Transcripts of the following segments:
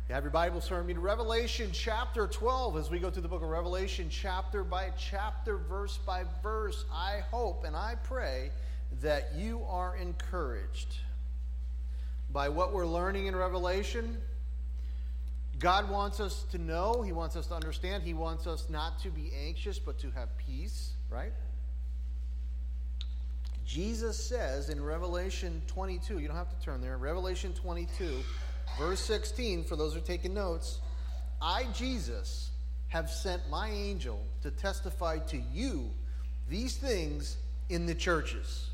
You have your Bibles, turn me to Revelation chapter 12 as we go through the book of Revelation chapter by chapter, verse by verse. I hope and I pray that you are encouraged by what we're learning in Revelation. God wants us to know, He wants us to understand, He wants us not to be anxious but to have peace, right? Jesus says in Revelation 22, you don't have to turn there, Revelation 22, verse 16, for those who are taking notes, I, Jesus, have sent my angel to testify to you these things in the churches.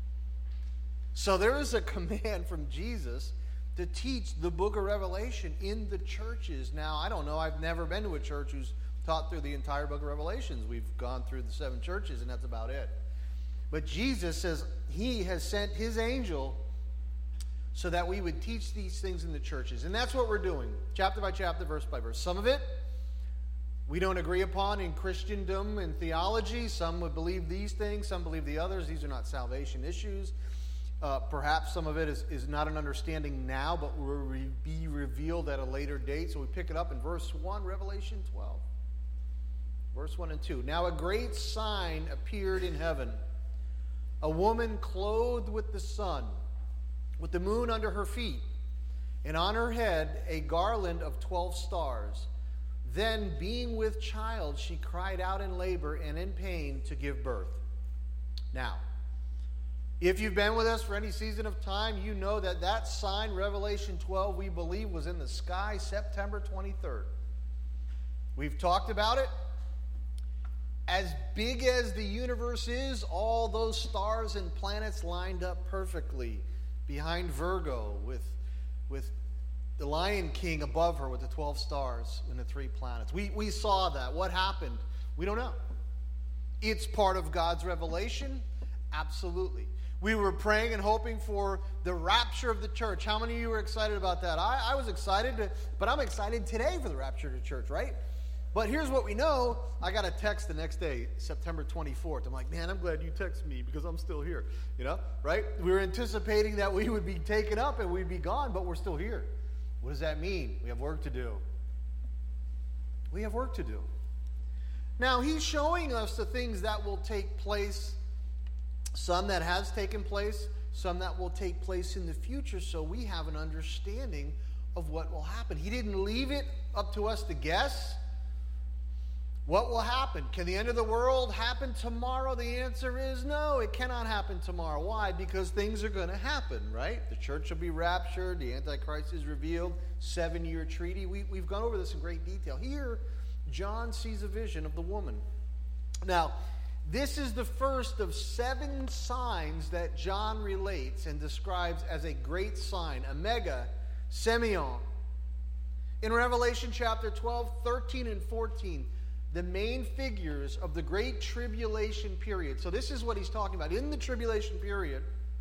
So there is a command from Jesus to teach the book of Revelation in the churches. Now, I don't know, I've never been to a church who's taught through the entire book of Revelations. We've gone through the 7 churches, and that's about it. But Jesus says He has sent His angel so that we would teach these things in the churches. And that's what we're doing, chapter by chapter, verse by verse. Some of it we don't agree upon in Christendom and theology. Some would believe these things, some believe the others. These are not salvation issues. Perhaps some of it is not an understanding now, but will be revealed at a later date. So we pick it up in verse 1, Revelation 12. Verse 1 and 2. Now a great sign appeared in heaven. A woman clothed with the sun, with the moon under her feet, and on her head a garland of 12 stars. Then, being with child, she cried out in labor and in pain to give birth. Now, if you've been with us for any season of time, you know that that sign, Revelation 12, we believe was in the sky September 23rd. We've talked about it. As big as the universe is, all those stars and planets lined up perfectly behind Virgo with the Lion King above her with the 12 stars and the 3 planets. We saw that. What happened? We don't know. It's part of God's revelation? Absolutely. We were praying and hoping for the rapture of the church. How many of you were excited about that? I was excited, but I'm excited today for the rapture of the church, right? But here's what we know. I got a text the next day, September 24th. I'm like, man, I'm glad you texted me because I'm still here. You know, right? We were anticipating that we would be taken up and we'd be gone, but we're still here. What does that mean? We have work to do. We have work to do. Now, He's showing us the things that will take place, some that has taken place, some that will take place in the future, so we have an understanding of what will happen. He didn't leave it up to us to guess. What will happen? Can the end of the world happen tomorrow? The answer is no, it cannot happen tomorrow. Why? Because things are going to happen, right? The church will be raptured. The Antichrist is revealed. 7-year treaty. We've gone over this in great detail. Here, John sees a vision of the woman. Now, this is the first of 7 signs that John relates and describes as a great sign, a mega semeion. In Revelation chapter 12, 13, and 14, the main figures of the great tribulation period. So this is what he's talking about. In the tribulation period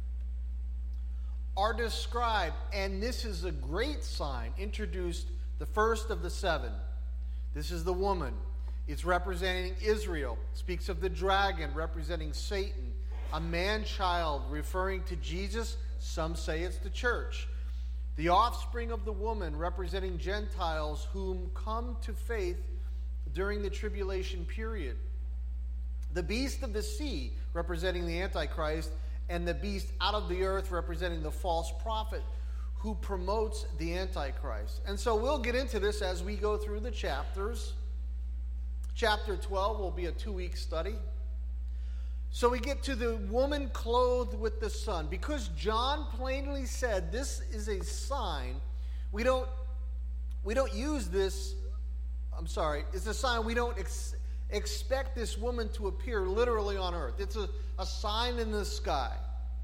are described, and this is a great sign, introduced the first of the 7. This is the woman. It's representing Israel. Speaks of the dragon representing Satan. A man-child referring to Jesus. Some say it's the church. The offspring of the woman representing Gentiles whom come to faith during the tribulation period. The beast of the sea representing the Antichrist, and the beast out of the earth representing the false prophet who promotes the Antichrist. And so we'll get into this as we go through the chapters. Chapter 12 will be a 2-week study. So we get to the woman clothed with the sun. Because John plainly said this is a sign, we don't use this. It's a sign we don't expect this woman to appear literally on earth. It's a sign in the sky.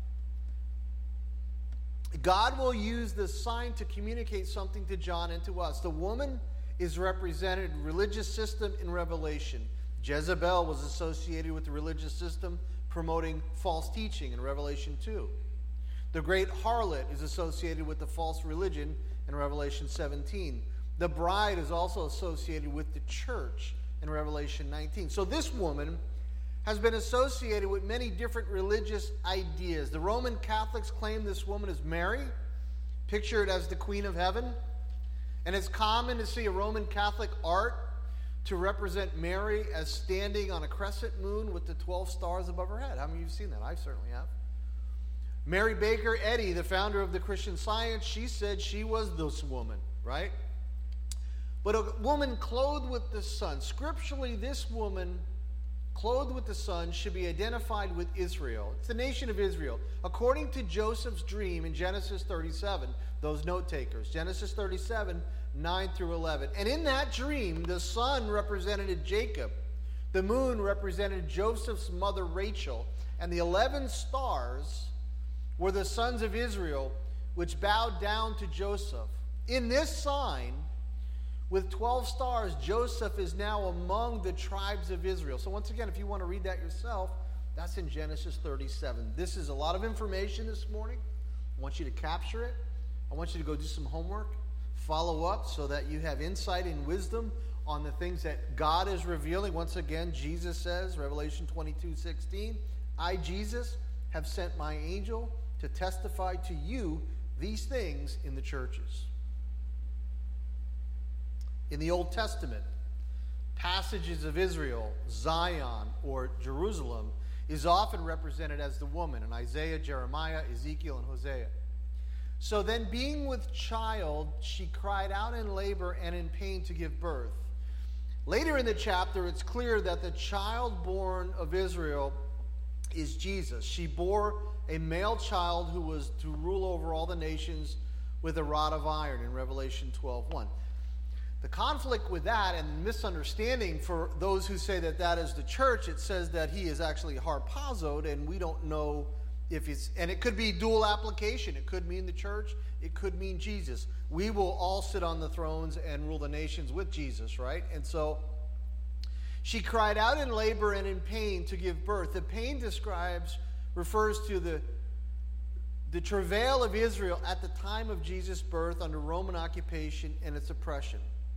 God will use this sign to communicate something to John and to us. The woman is represented in religious system in Revelation. Jezebel was associated with the religious system promoting false teaching in Revelation 2. The great harlot is associated with the false religion in Revelation 17. The bride is also associated with the church in Revelation 19. So this woman has been associated with many different religious ideas. The Roman Catholics claim this woman is Mary, pictured as the Queen of Heaven. And it's common to see a Roman Catholic art to represent Mary as standing on a crescent moon with the 12 stars above her head. How many of you have seen that? I certainly have. Mary Baker Eddy, the founder of the Christian Science, she said she was this woman, right? But a woman clothed with the sun. Scripturally, this woman clothed with the sun should be identified with Israel. It's the nation of Israel. According to Joseph's dream in Genesis 37, those note takers, Genesis 37, 9 through 11. And in that dream, the sun represented Jacob. The moon represented Joseph's mother Rachel. And the 11 stars were the sons of Israel, which bowed down to Joseph. In this sign, with 12 stars, Joseph is now among the tribes of Israel. So once again, if you want to read that yourself, that's in Genesis 37. This is a lot of information this morning. I want you to capture it. I want you to go do some homework. Follow up so that you have insight and wisdom on the things that God is revealing. Once again, Jesus says, Revelation 22:16, I, Jesus, have sent my angel to testify to you these things in the churches. In the Old Testament, passages of Israel, Zion, or Jerusalem is often represented as the woman in Isaiah, Jeremiah, Ezekiel, and Hosea. So then, being with child, she cried out in labor and in pain to give birth. Later in the chapter, it's clear that the child born of Israel is Jesus. She bore a male child who was to rule over all the nations with a rod of iron in Revelation 12:1. The conflict with that and misunderstanding for those who say that that is the church, it says that he is actually harpazoed, and we don't know if it's, and it could be dual application. It could mean the church. It could mean Jesus. We will all sit on the thrones and rule the nations with Jesus, right? And so she cried out in labor and in pain to give birth. The pain refers to the travail of Israel at the time of Jesus' birth under Roman occupation and its oppression.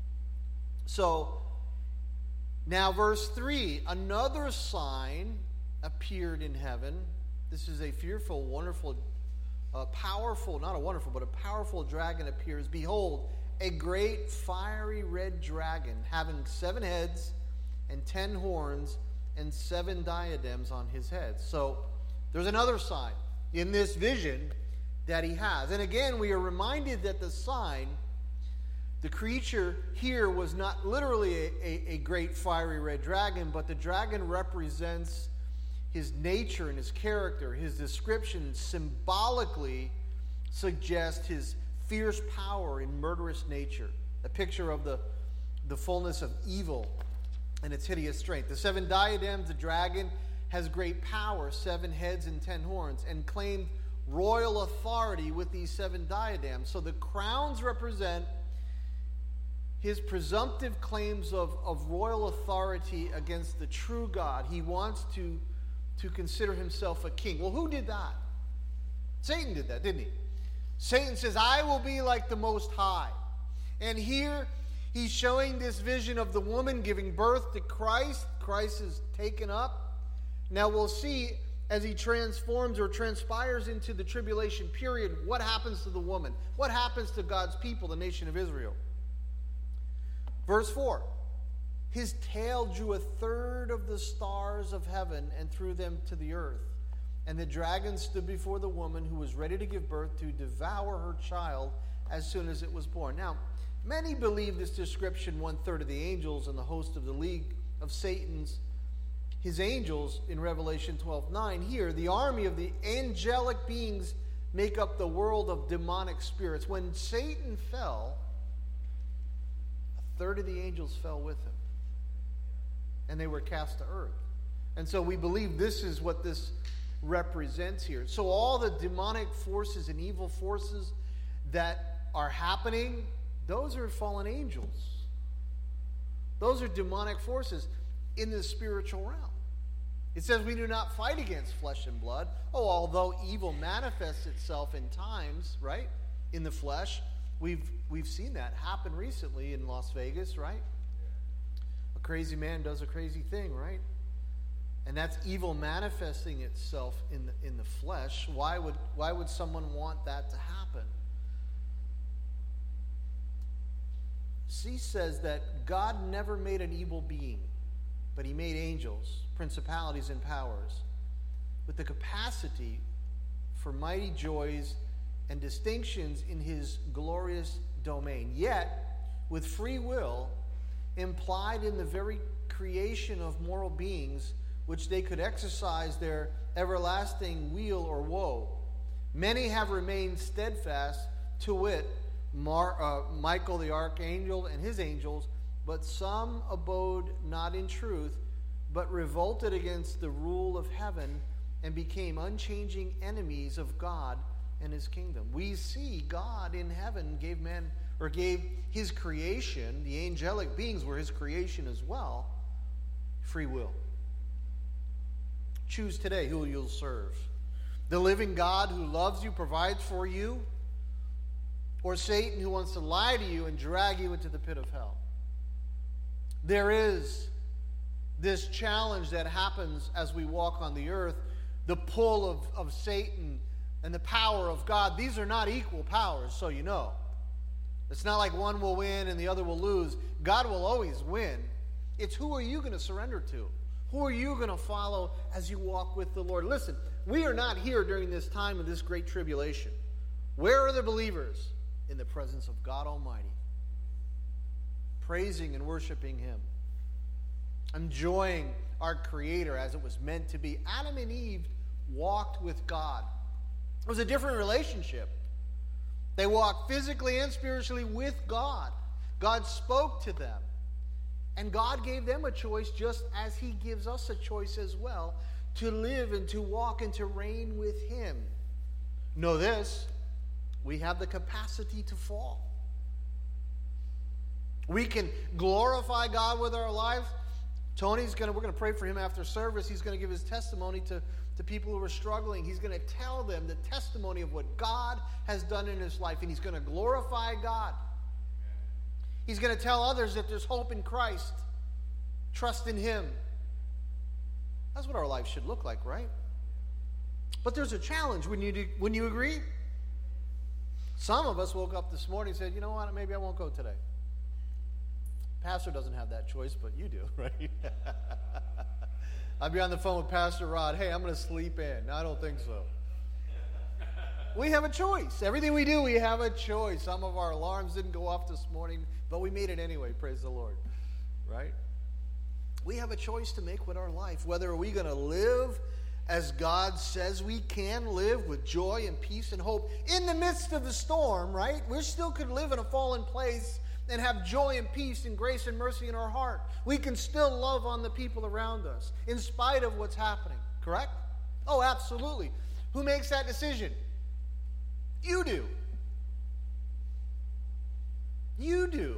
So, now verse 3, another sign appeared in heaven. This is a fearful, wonderful, powerful, not a wonderful, but a powerful dragon appears. Behold, a great fiery red dragon having 7 heads and 10 horns and 7 diadems on his head. So, there's another sign in this vision that he has. And again, we are reminded that the sign, the creature here was not literally a great fiery red dragon, but the dragon represents his nature and his character. His description symbolically suggests his fierce power and murderous nature, a picture of the fullness of evil and its hideous strength. The 7 diadems, the dragon has great power, 7 heads and 10 horns, and claimed royal authority with these 7 diadems. So the crowns represent his presumptive claims of royal authority against the true God. He wants to consider himself a king. Well, who did that? Satan did that, didn't he? Satan says, I will be like the Most High. And here he's showing this vision of the woman giving birth to Christ. Christ is taken up. Now we'll see as he transforms or transpires into the tribulation period, what happens to the woman? What happens to God's people, the nation of Israel? Verse 4, his tail drew 1/3 of the stars of heaven and threw them to the earth. And the dragon stood before the woman who was ready to give birth to devour her child as soon as it was born. Now, many believe this description, 1/3 of the angels and the host of the league of Satan's, his angels in Revelation 12:9. Here, the army of the angelic beings make up the world of demonic spirits. When Satan fell, 1/3 of the angels fell with him. And they were cast to earth. And so we believe this is what this represents here. So all the demonic forces and evil forces that are happening, those are fallen angels. Those are demonic forces in the spiritual realm. It says we do not fight against flesh and blood. Oh, although evil manifests itself in times, right, in the flesh, we've seen that happen recently in Las Vegas, right? A crazy man does a crazy thing, right? And that's evil manifesting itself in the flesh. Why would someone want that to happen? C says that God never made an evil being, but he made angels, principalities, and powers with the capacity for mighty joys and distinctions in his glorious domain. Yet, with free will implied in the very creation of moral beings, which they could exercise their everlasting weal or woe, many have remained steadfast, to wit, Michael the archangel and his angels, but some abode not in truth, but revolted against the rule of heaven and became unchanging enemies of God and his kingdom. We see God in heaven gave his creation, the angelic beings were his creation as well, free will. Choose today who you'll serve. The living God who loves you, provides for you, or Satan who wants to lie to you and drag you into the pit of hell. There is this challenge that happens as we walk on the earth, the pull of Satan and the power of God. These are not equal powers, so you know. It's not like one will win and the other will lose. God will always win. It's who are you going to surrender to? Who are you going to follow as you walk with the Lord? Listen, we are not here during this time of this great tribulation. Where are the believers? In the presence of God Almighty, praising and worshiping him, enjoying our Creator as it was meant to be. Adam and Eve walked with God. It was a different relationship. They walked physically and spiritually with God. God spoke to them. And God gave them a choice, just as he gives us a choice as well, to live and to walk and to reign with him. Know this, we have the capacity to fall. We can glorify God with our lives. We're going to pray for him after service. He's going to give his testimony to people who are struggling. He's going to tell them the testimony of what God has done in his life, and he's going to glorify God. He's going to tell others that there's hope in Christ. Trust in him. That's what our life should look like, right? But there's a challenge. Wouldn't you agree? Some of us woke up this morning and said, you know what, maybe I won't go today. Pastor doesn't have that choice, but you do, right? I'd be on the phone with Pastor Rod. Hey, I'm going to sleep in. No, I don't think so. We have a choice. Everything we do, we have a choice. Some of our alarms didn't go off this morning, but we made it anyway, praise the Lord, right? We have a choice to make with our life. Whether are we going to live as God says we can live, with joy and peace and hope in the midst of the storm, right? We still could live in a fallen place and have joy and peace and grace and mercy in our heart. We can still love on the people around us in spite of what's happening, correct? Oh, absolutely. Who makes that decision? You do. You do.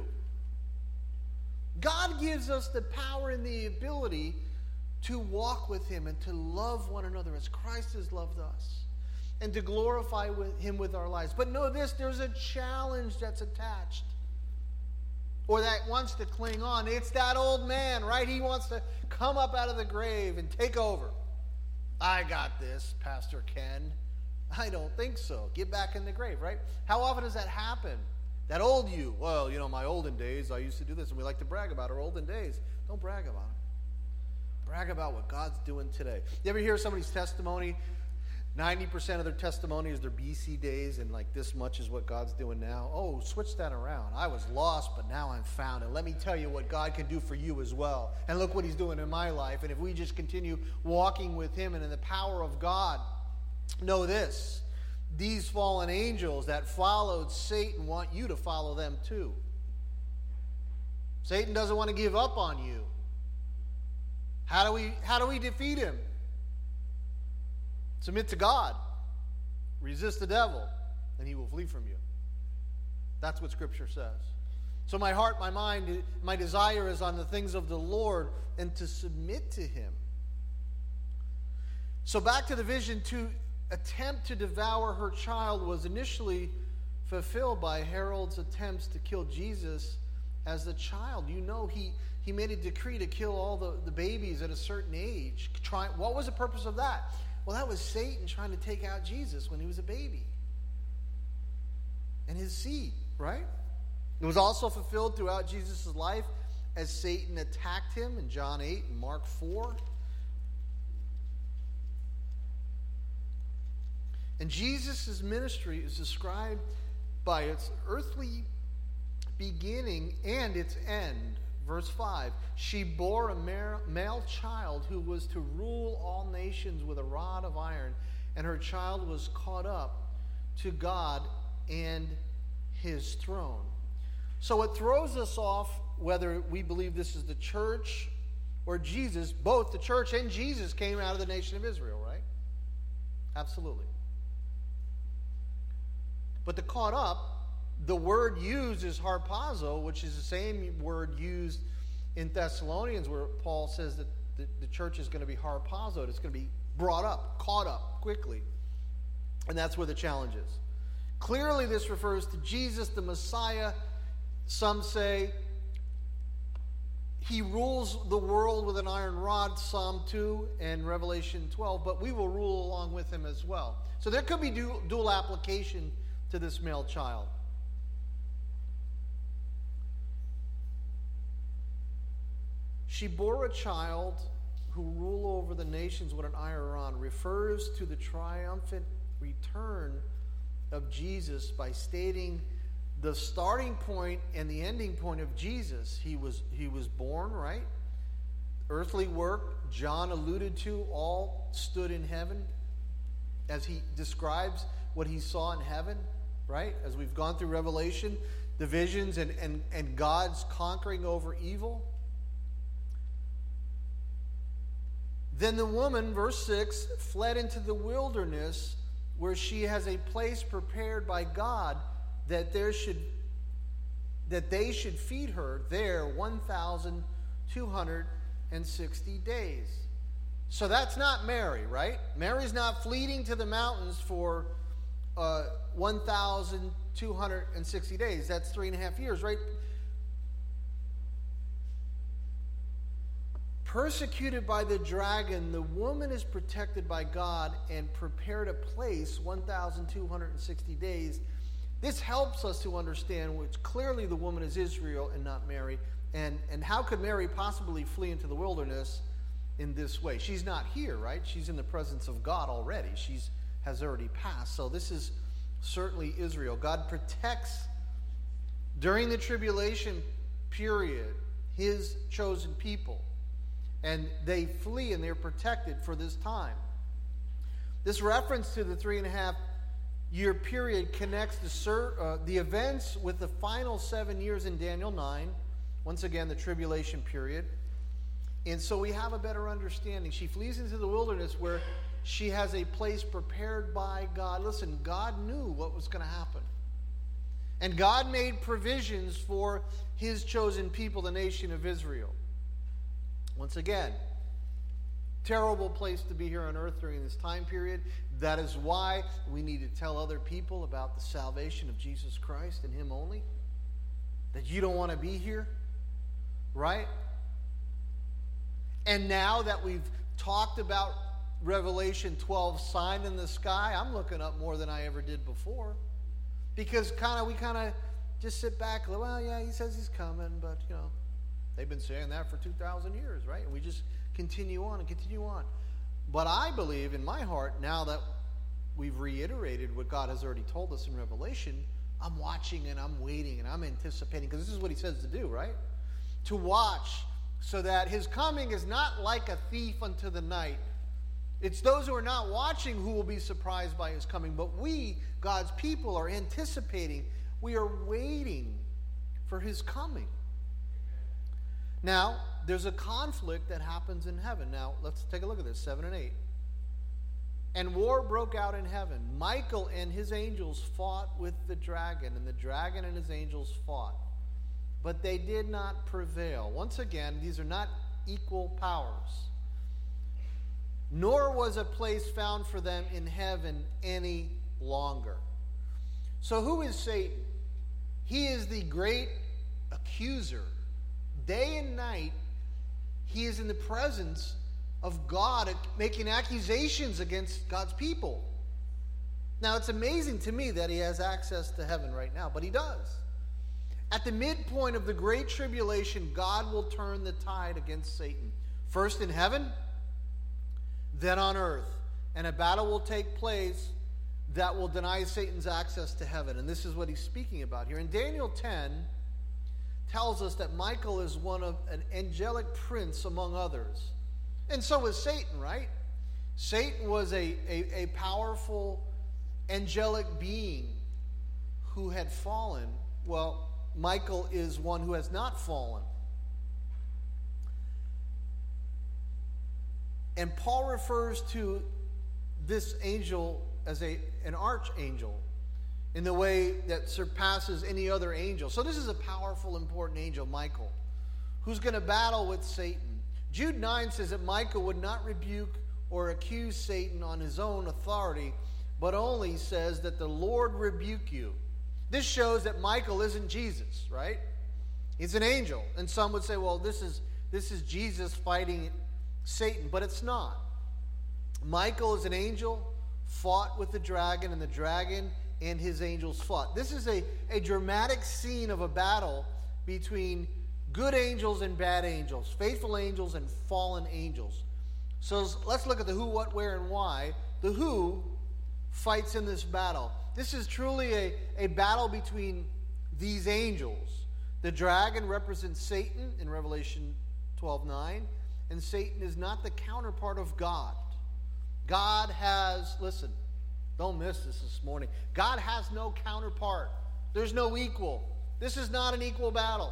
God gives us the power and the ability to walk with him and to love one another as Christ has loved us, and to glorify him with our lives. But know this, there's a challenge that's attached, or that wants to cling on. It's that old man, right? He wants to come up out of the grave and take over. I got this, Pastor Ken. I don't think so. Get back in the grave, right? How often does that happen? That old you. Well, my olden days, I used to do this, and we like to brag about our olden days. Don't brag about it. Brag about what God's doing today. You ever hear somebody's testimony? 90% of their testimony is their BC days, and like this much is what God's doing now. Oh, switch that around. I was lost, but now I'm found. And let me tell you what God can do for you as well. And look what he's doing in my life. And if we just continue walking with him and in the power of God, know this. These fallen angels that followed Satan want you to follow them too. Satan doesn't want to give up on you. How do we defeat him? Submit to God. Resist the devil, and he will flee from you. That's what Scripture says. So my heart, my mind, my desire is on the things of the Lord and to submit to him. So back to the vision, to attempt to devour her child was initially fulfilled by Herod's attempts to kill Jesus as a child. He made a decree to kill all the babies at a certain age. What was the purpose of that? Well, that was Satan trying to take out Jesus when he was a baby. And his seed, right? It was also fulfilled throughout Jesus' life as Satan attacked him in John 8 and Mark 4. And Jesus' ministry is described by its earthly beginning and its end. Verse 5, she bore a male child who was to rule all nations with a rod of iron, and her child was caught up to God and his throne. So it throws us off whether we believe this is the church or Jesus. Both the church and Jesus came out of the nation of Israel, right? Absolutely. But the caught up, the word used is harpazo, which is the same word used in Thessalonians where Paul says that the church is going to be harpazoed. It's going to be brought up, caught up quickly. And that's where the challenge is. Clearly this refers to Jesus, the Messiah. Some say he rules the world with an iron rod, Psalm 2 and Revelation 12, but we will rule along with him as well. So there could be dual application to this male child. She bore a child who ruled over the nations with an iron rod refers to the triumphant return of Jesus by stating the starting point and the ending point of Jesus. He was born, right? Earthly work, John alluded to, all stood in heaven as he describes what he saw in heaven, right? As we've gone through Revelation, the visions and God's conquering over evil. Then the woman, verse 6, fled into the wilderness where she has a place prepared by God that they should feed her there 1,260 days. So that's not Mary, right? Mary's not fleeing to the mountains for 1,260 days. That's 3.5 years, right? Persecuted by the dragon, the woman is protected by God and prepared a place 1,260 days. This helps us to understand which clearly the woman is Israel and not Mary. And how could Mary possibly flee into the wilderness in this way? She's not here, right? She's in the presence of God already. Has already passed. So this is certainly Israel. God protects during the tribulation period his chosen people. And they flee and they're protected for this time. This reference to the 3.5-year period connects the events with the final 7 years in Daniel 9. Once again, the tribulation period. And so we have a better understanding. She flees into the wilderness where she has a place prepared by God. Listen, God knew what was going to happen. And God made provisions for his chosen people, the nation of Israel. Once again, terrible place to be here on earth during this time period. That is why we need to tell other people about the salvation of Jesus Christ and him only. That you don't want to be here, right? And now that we've talked about Revelation 12 sign in the sky, I'm looking up more than I ever did before. Because we just sit back and go, well, yeah, he says he's coming, but, they've been saying that for 2,000 years, right? And we just continue on and continue on. But I believe in my heart, now that we've reiterated what God has already told us in Revelation, I'm watching and I'm waiting and I'm anticipating, because this is what he says to do, right? To watch so that his coming is not like a thief unto the night. It's those who are not watching who will be surprised by his coming. But we, God's people, are anticipating. We are waiting for his coming. Now, there's a conflict that happens in heaven. Now, let's take a look at this, 7 and 8. And war broke out in heaven. Michael and his angels fought with the dragon, and the dragon and his angels fought. But they did not prevail. Once again, these are not equal powers. Nor was a place found for them in heaven any longer. So who is Satan? He is the great accuser. Day and night, he is in the presence of God making accusations against God's people. Now, it's amazing to me that he has access to heaven right now, but he does. At the midpoint of the Great Tribulation, God will turn the tide against Satan. First in heaven, then on earth. And a battle will take place that will deny Satan's access to heaven. And this is what he's speaking about here. In Daniel 10 tells us that Michael is an angelic prince among others. And so was Satan, right? Satan was a powerful angelic being who had fallen. Well, Michael is one who has not fallen. And Paul refers to this angel as an archangel in the way that surpasses any other angel. So this is a powerful, important angel, Michael, who's going to battle with Satan. Jude 9 says that Michael would not rebuke or accuse Satan on his own authority, but only says that the Lord rebuke you. This shows that Michael isn't Jesus, right? He's an angel. And some would say, well, this is Jesus fighting Satan, but it's not. Michael is an angel, fought with the dragon, and the dragon and his angels fought. This is a dramatic scene of a battle between good angels and bad angels, faithful angels and fallen angels. So let's look at the who, what, where, and why. The who fights in this battle. This is truly a battle between these angels. The dragon represents Satan in Revelation 12:9, and Satan is not the counterpart of God. God has, listen, don't miss this morning. God has no counterpart. There's no equal. This is not an equal battle.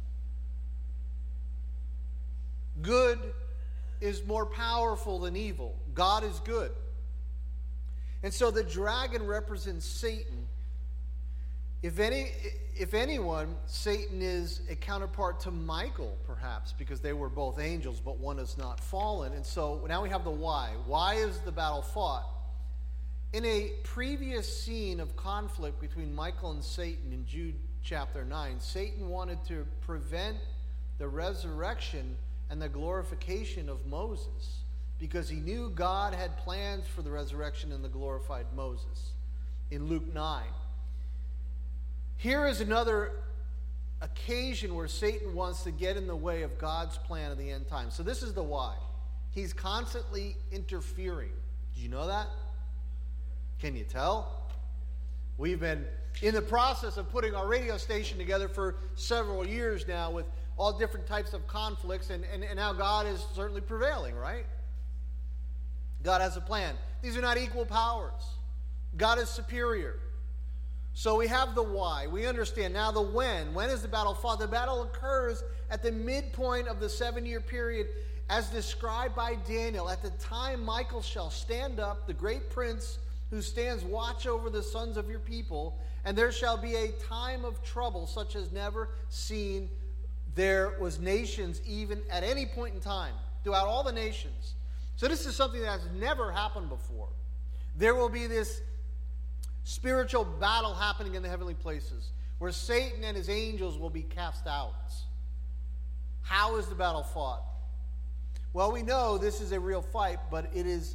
Good is more powerful than evil. God is good. And so the dragon represents Satan. If anyone, Satan is a counterpart to Michael, perhaps, because they were both angels, but one is not fallen. And so now we have the why. Why is the battle fought? In a previous scene of conflict between Michael and Satan in Jude chapter 9, Satan wanted to prevent the resurrection and the glorification of Moses, because he knew God had plans for the resurrection and the glorified Moses in Luke 9. Here is another occasion where Satan wants to get in the way of God's plan of the end time. So this is the why. He's constantly interfering. Did you know that? Can you tell? We've been in the process of putting our radio station together for several years now with all different types of conflicts, and now God is certainly prevailing, right? God has a plan. These are not equal powers. God is superior. So we have the why. We understand now the when. When is the battle fought? The battle occurs at the midpoint of the 7-year period as described by Daniel. At the time Michael shall stand up, the great prince who stands watch over the sons of your people, and there shall be a time of trouble such as never seen. There was nations even at any point in time, throughout all the nations. So this is something that has never happened before. There will be this spiritual battle happening in the heavenly places where Satan and his angels will be cast out. How is the battle fought? Well, we know this is a real fight, but it is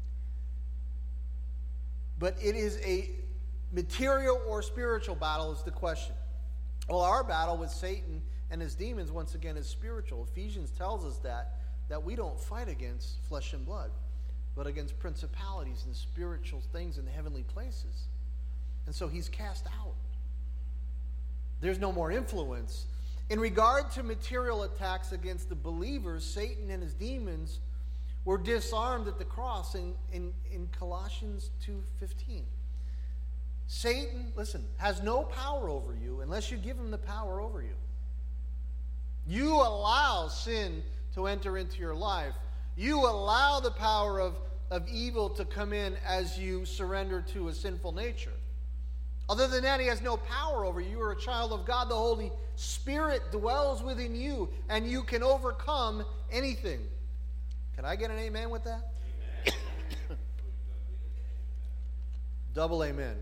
a material or spiritual battle is the question. Well, our battle with Satan and his demons, once again, is spiritual. Ephesians tells us that we don't fight against flesh and blood, but against principalities and spiritual things in the heavenly places. And so he's cast out. There's no more influence. In regard to material attacks against the believers, Satan and his demons were disarmed at the cross in Colossians 2:15. Satan, listen, has no power over you unless you give him the power over you. You allow sin to enter into your life. You allow the power of evil to come in as you surrender to a sinful nature. Other than that, he has no power over you. You are a child of God. The Holy Spirit dwells within you, and you can overcome anything. Can I get an amen with that? Amen. Double amen.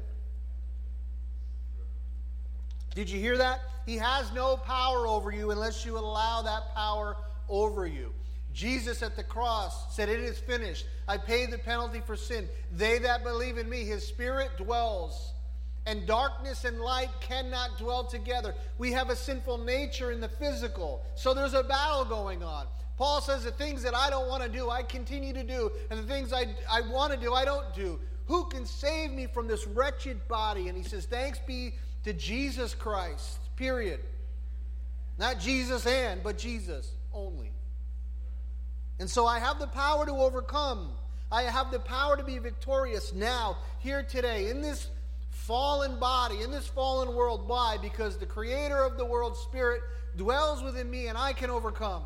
Did you hear that? He has no power over you unless you allow that power over you. Jesus at the cross said, "It is finished. I paid the penalty for sin. They that believe in me, his Spirit dwells, And darkness and light cannot dwell together. We have a sinful nature in the physical. So there's a battle going on. Paul says the things that I don't want to do, I continue to do. And the things I want to do, I don't do. Who can save me from this wretched body? And he says, thanks be to Jesus Christ, period. Not Jesus and, but Jesus only. And so I have the power to overcome. I have the power to be victorious now, here today, in this fallen body, in this fallen world. Why? Because the creator of the world, Spirit, dwells within me and I can overcome.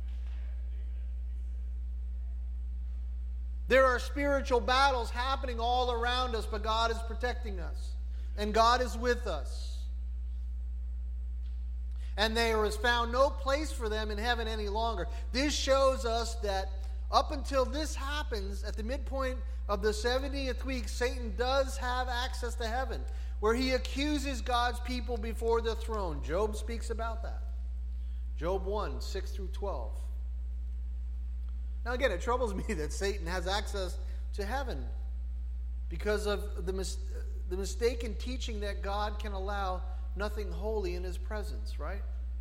There are spiritual battles happening all around us, but God is protecting us. And God is with us. And there is found no place for them in heaven any longer. This shows us that up until this happens, at the midpoint of the 70th week, Satan does have access to heaven, where he accuses God's people before the throne. Job speaks about that. Job 1, 6 through 12. Now again, it troubles me that Satan has access to heaven because of the mistaken teaching that God can allow nothing holy in his presence, right?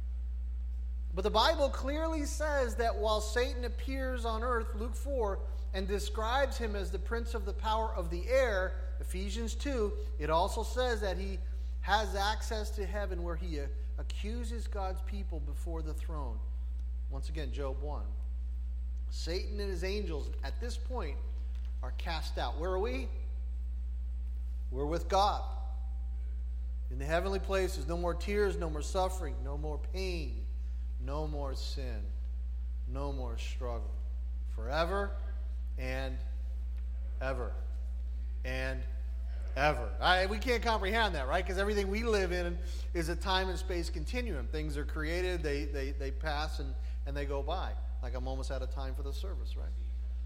But the Bible clearly says that while Satan appears on earth, Luke 4, and describes him as the prince of the power of the air, Ephesians 2, it also says that he has access to heaven where he accuses God's people before the throne. Once again, Job 1. Satan and his angels at this point are cast out. Where are we? We're with God. In the heavenly places, no more tears, no more suffering, no more pain, no more sin, no more struggle. Forever and ever and ever. We can't comprehend that, right? Because everything we live in is a time and space continuum. Things are created, they pass, and they go by. Like I'm almost out of time for the service, right?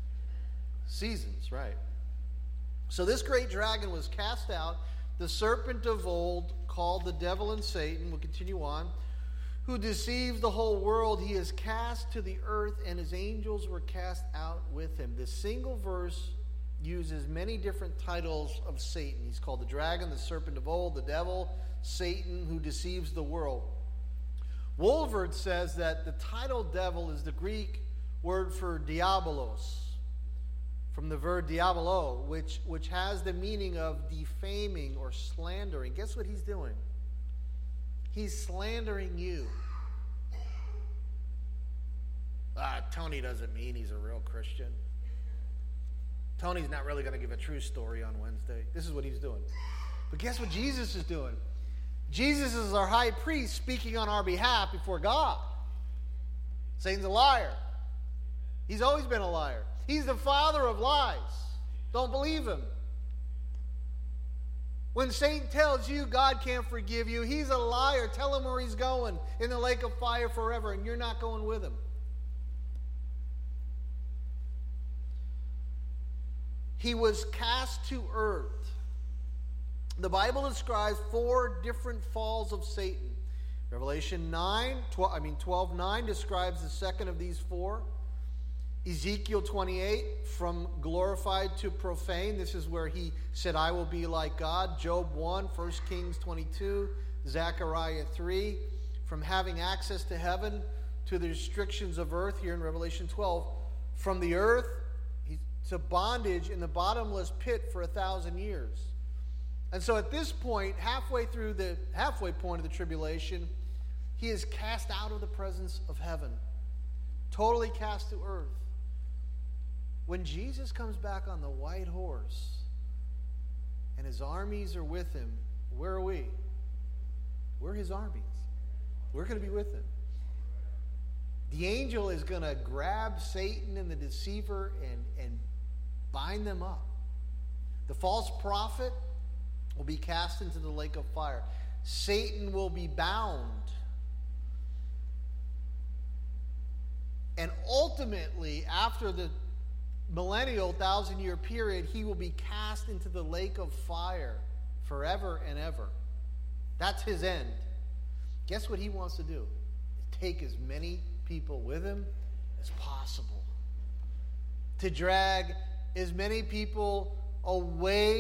Seasons, right? So this great dragon was cast out, the serpent of old, called the devil and Satan, we'll continue on, who deceives the whole world. He is cast to the earth, and his angels were cast out with him. This single verse uses many different titles of Satan. He's called the dragon, the serpent of old, the devil, Satan, who deceives the world. Wolverd says that the title devil is the Greek word for diabolos, from the verb diabolo, which has the meaning of defaming or slandering. Guess what he's doing? He's slandering you. Tony doesn't mean he's a real Christian. Tony's not really going to give a true story on Wednesday. This is what he's doing. But guess what Jesus is doing? Jesus is our high priest speaking on our behalf before God. Satan's a liar. He's always been a liar. He's the father of lies. Don't believe him. When Satan tells you God can't forgive you, he's a liar. Tell him where he's going, in the lake of fire forever, and you're not going with him. He was cast to earth. The Bible describes 4 different falls of Satan. Revelation 12:9 describes the second of these 4. Ezekiel 28, from glorified to profane. This is where he said, I will be like God. Job 1, 1 Kings 22, Zechariah 3, from having access to heaven to the restrictions of earth here in Revelation 12. From the earth to bondage in the bottomless pit for 1,000 years. And so at this point, halfway through the halfway point of the tribulation, he is cast out of the presence of heaven. Totally cast to earth. When Jesus comes back on the white horse and his armies are with him, where are we? We're his armies. We're going to be with him. The angel is going to grab Satan and the deceiver and bind them up. The false prophet will be cast into the lake of fire. Satan will be bound. And ultimately, after the millennial 1,000-year period, he will be cast into the lake of fire forever and ever. That's his end. Guess what he wants to do? Take as many people with him as possible. To drag as many people away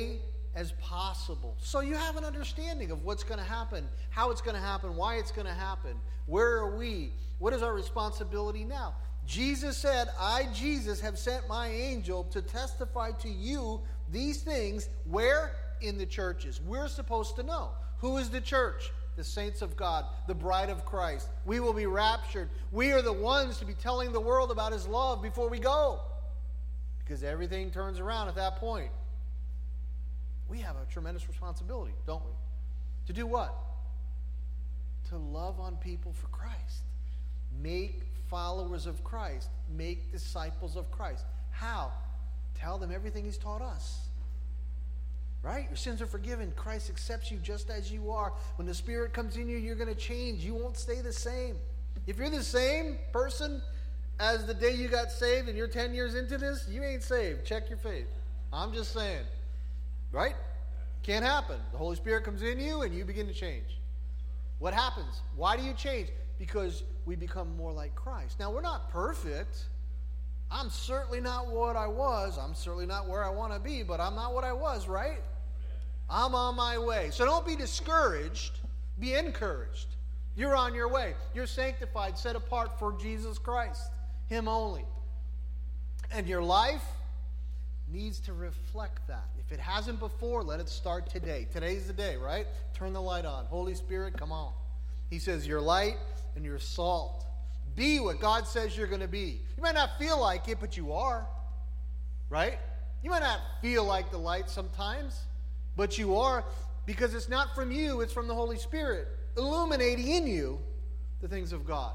as possible. So you have an understanding of what's going to happen, how it's going to happen, why it's going to happen. Where are we? What is our responsibility now? Jesus said, I, Jesus, have sent my angel to testify to you these things. Where? In the churches. We're supposed to know. Who is the church? The saints of God, the bride of Christ. We will be raptured. We are the ones to be telling the world about his love before we go. Because everything turns around at that point. We have a tremendous responsibility, don't we? To do what? To love on people for Christ. Make followers of Christ. Make disciples of Christ. How? Tell them everything he's taught us. Right? Your sins are forgiven. Christ accepts you just as you are. When the Spirit comes in you, you're going to change. You won't stay the same. If you're the same person as the day you got saved and you're 10 years into this, you ain't saved. Check your faith. I'm just saying. Right? Can't happen. The Holy Spirit comes in you and you begin to change. What happens? Why do you change? Because we become more like Christ. Now, we're not perfect. I'm certainly not what I was. I'm certainly not where I want to be, but I'm not what I was, right? I'm on my way. So don't be discouraged. Be encouraged. You're on your way. You're sanctified, set apart for Jesus Christ, him only. And your life needs to reflect that. If it hasn't before, let it start today. Today's the day, right? Turn the light on. Holy Spirit, come on. He says you're light and you're salt. Be what God says you're going to be. You might not feel like it, but you are. Right? You might not feel like the light sometimes, but you are, because it's not from you, it's from the Holy Spirit illuminating in you the things of God.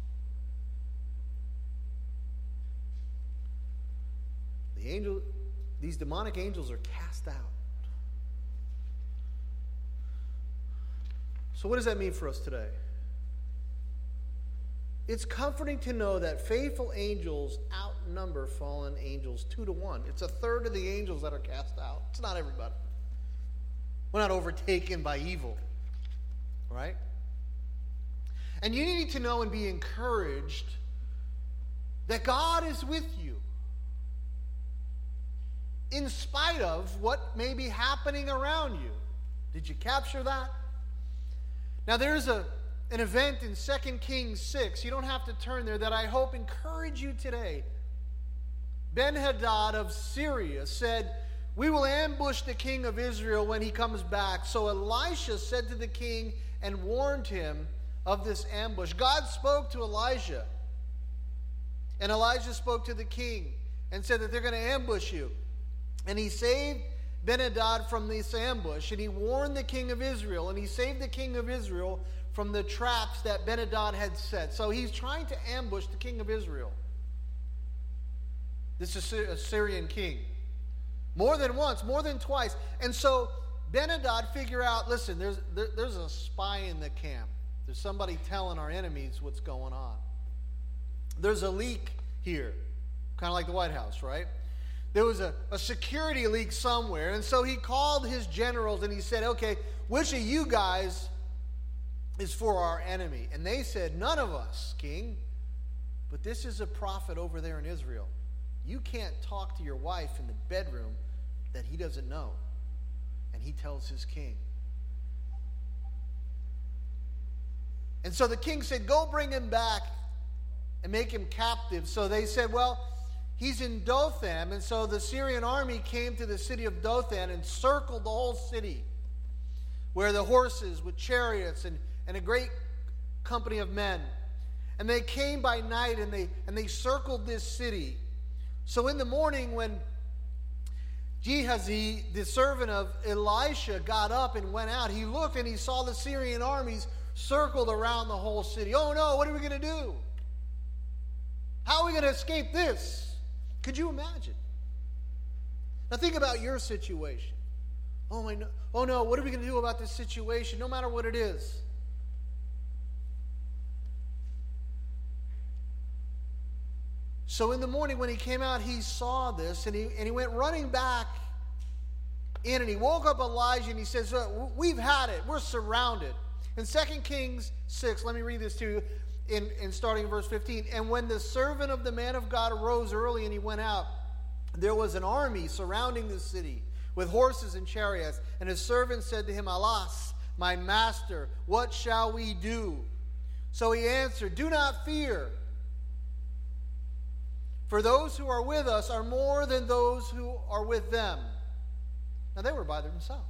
These demonic angels are cast out. So what does that mean for us today? It's comforting to know that faithful angels outnumber fallen angels 2-1. It's a third of the angels that are cast out. It's not everybody. We're not overtaken by evil. Right? And you need to know and be encouraged that God is with you. In spite of what may be happening around you. Did you capture that? Now there's an event in 2 Kings 6. You don't have to turn there, that I hope encourage you today. Ben-Hadad of Syria said, we will ambush the king of Israel when he comes back. So Elisha said to the king and warned him of this ambush. God spoke to Elijah. And Elijah spoke to the king and said that they're going to ambush you. And he saved Ben-Hadad from this ambush. And he warned the king of Israel. And he saved the king of Israel from the traps that Ben-Hadad had set. So he's trying to ambush the king of Israel. This is a Syrian king. More than once, more than twice. And so Ben-Hadad figure out, listen, there's a spy in the camp. There's somebody telling our enemies what's going on. There's a leak here. Kind of like the White House, right? There was a security leak somewhere. And so he called his generals and he said, okay, which of you guys is for our enemy? And they said, none of us, king. But this is a prophet over there in Israel. You can't talk to your wife in the bedroom that he doesn't know. And he tells his king. And so the king said, go bring him back and make him captive. So they said, well, he's in Dothan. And so the Syrian army came to the city of Dothan and circled the whole city, where the horses with chariots and a great company of men. And they came by night and they circled this city. So in the morning when Gehazi, the servant of Elisha, got up and went out, he looked and he saw the Syrian armies circled around the whole city. Oh no, what are we going to do? How are we going to escape this? Could you imagine? Now think about your situation. Oh no, what are we going to do about this situation, no matter what it is? So in the morning when he came out, he saw this, and he went running back in, and he woke up Elijah, and he says, we've had it. We're surrounded. In 2 Kings 6, let me read this to you in starting in verse 15. And when the servant of the man of God arose early and he went out, there was an army surrounding the city with horses and chariots. And his servant said to him, Alas, my master, what shall we do? So he answered, Do not fear, for those who are with us are more than those who are with them. Now they were by themselves.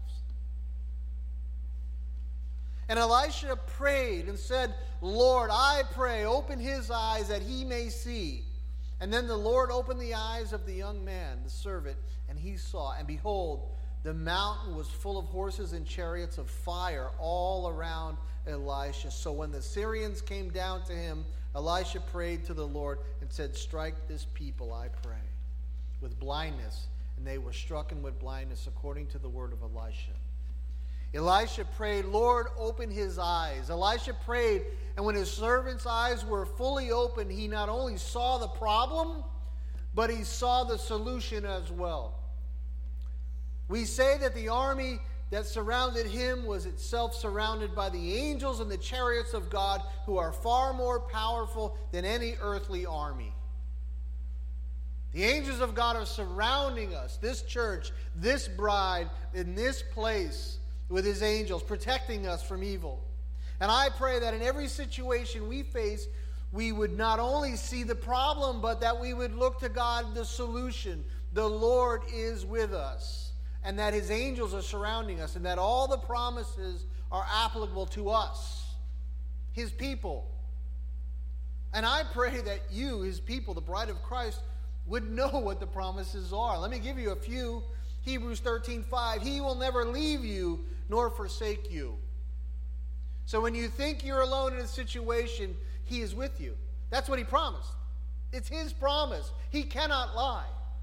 And Elisha prayed and said, Lord, I pray, open his eyes that he may see. And then the Lord opened the eyes of the young man, the servant, and he saw. And behold, the mountain was full of horses and chariots of fire all around Elisha. So when the Syrians came down to him, Elisha prayed to the Lord and said, Strike this people, I pray, with blindness. And they were stricken with blindness according to the word of Elisha. Elisha prayed, Lord, open his eyes. Elisha prayed, and when his servant's eyes were fully opened, he not only saw the problem, but he saw the solution as well. We say that the army that surrounded him was itself surrounded by the angels and the chariots of God, who are far more powerful than any earthly army. The angels of God are surrounding us, this church, this bride, in this place, with his angels, protecting us from evil. And I pray that in every situation we face, we would not only see the problem, but that we would look to God, the solution. The Lord is with us, and that his angels are surrounding us, and that all the promises are applicable to us, his people. And I pray that you, his people, the bride of Christ, would know what the promises are. Let me give you a few. Hebrews 13:5, he will never leave you nor forsake you. So when you think you're alone in a situation, he is with you. That's what he promised. It's his promise. He cannot lie.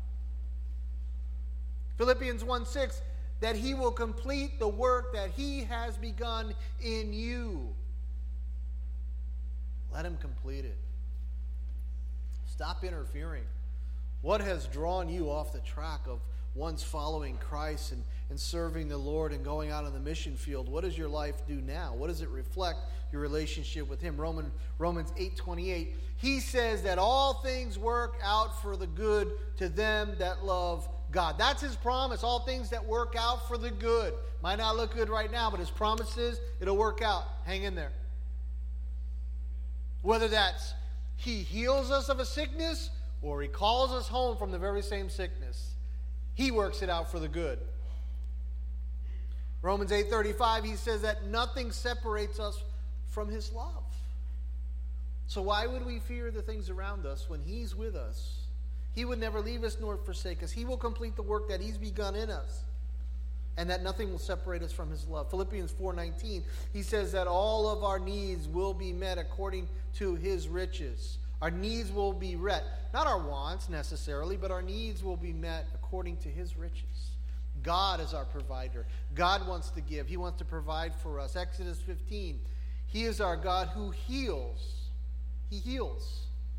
Philippians 1:6, that he will complete the work that he has begun in you. Let him complete it. Stop interfering. What has drawn you off the track of once following Christ and serving the Lord and going out on the mission field? What does your life do now? What does it reflect your relationship with him? Romans 8:28, he says that all things work out for the good to them that love God. That's his promise. All things that work out for the good. Might not look good right now, but his promise is it'll work out. Hang in there. Whether that's he heals us of a sickness or he calls us home from the very same sickness, he works it out for the good. Romans 8:35, he says that nothing separates us from his love. So why would we fear the things around us when he's with us? He would never leave us nor forsake us. He will complete the work that he's begun in us, and that nothing will separate us from his love. Philippians 4:19, he says that all of our needs will be met according to his riches. Our needs will be met. Not our wants necessarily, but our needs will be met according to his riches. God is our provider. God wants to give. He wants to provide for us. Exodus 15, he is our God who heals. He heals.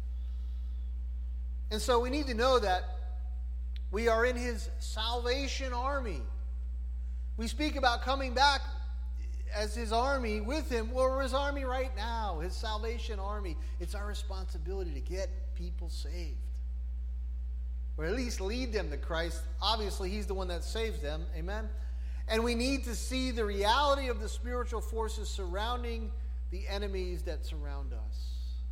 And so we need to know that we are in his salvation army. We speak about coming back as his army with him. Well, we're his army right now, his salvation army. It's our responsibility to get people saved, or at least lead them to Christ. Obviously, he's the one that saves them. Amen? And we need to see the reality of the spiritual forces surrounding the enemies that surround us.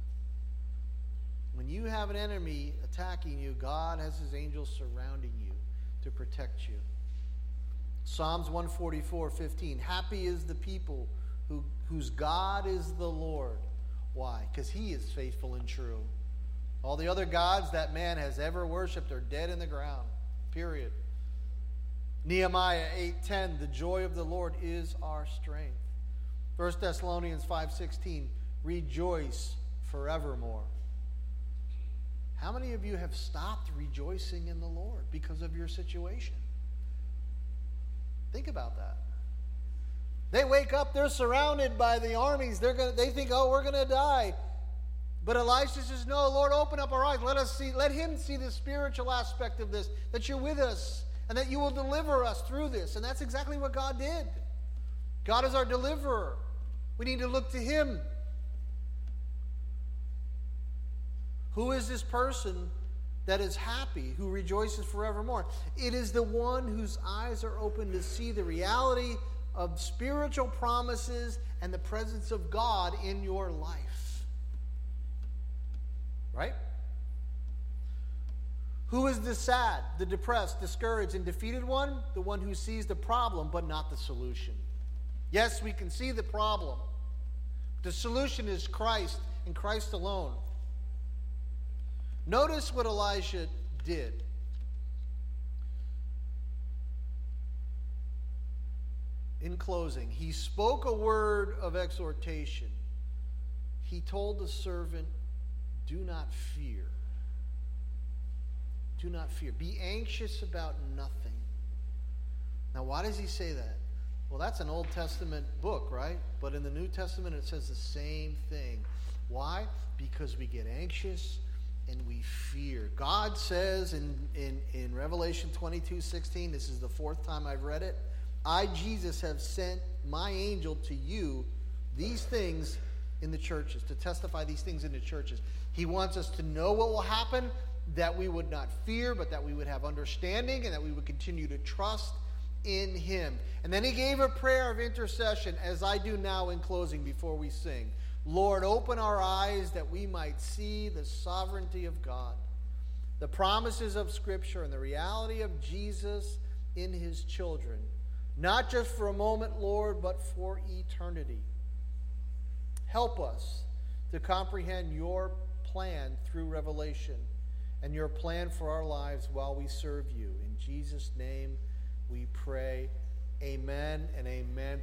When you have an enemy attacking you, God has his angels surrounding you to protect you. Psalms 144:15, happy is the people whose God is the Lord. Why? Because he is faithful and true. All the other gods that man has ever worshipped are dead in the ground. Period. Nehemiah 8:10, the joy of the Lord is our strength. 1 Thessalonians 5:16, rejoice forevermore. How many of you have stopped rejoicing in the Lord because of your situation? Think about that. They wake up, they're surrounded by the armies. They think, oh, we're going to die. But Elisha says, no, Lord, open up our eyes. Let him see the spiritual aspect of this, that you're with us and that you will deliver us through this. And that's exactly what God did. God is our deliverer. We need to look to him. Who is this person that is happy, who rejoices forevermore. It is the one whose eyes are open to see the reality of spiritual promises and the presence of God in your life. Right? Who is the sad, the depressed, discouraged, and defeated one? The one who sees the problem but not the solution. Yes, we can see the problem. The solution is Christ and Christ alone. Notice what Elijah did. In closing, he spoke a word of exhortation. He told the servant, do not fear. Do not fear. Be anxious about nothing. Now, why does he say that? Well, that's an Old Testament book, right? But in the New Testament, it says the same thing. Why? Because we get anxious and we fear. God says in Revelation 22:16, this is the fourth time I've read it, I, Jesus, have sent my angel to you these things in the churches, to testify these things in the churches. He wants us to know what will happen, that we would not fear, but that we would have understanding, and that we would continue to trust in him. And then he gave a prayer of intercession, as I do now in closing before we sing. Lord, open our eyes that we might see the sovereignty of God, the promises of Scripture, and the reality of Jesus in his children, not just for a moment, Lord, but for eternity. Help us to comprehend your plan through revelation and your plan for our lives while we serve you. In Jesus' name we pray. Amen and amen.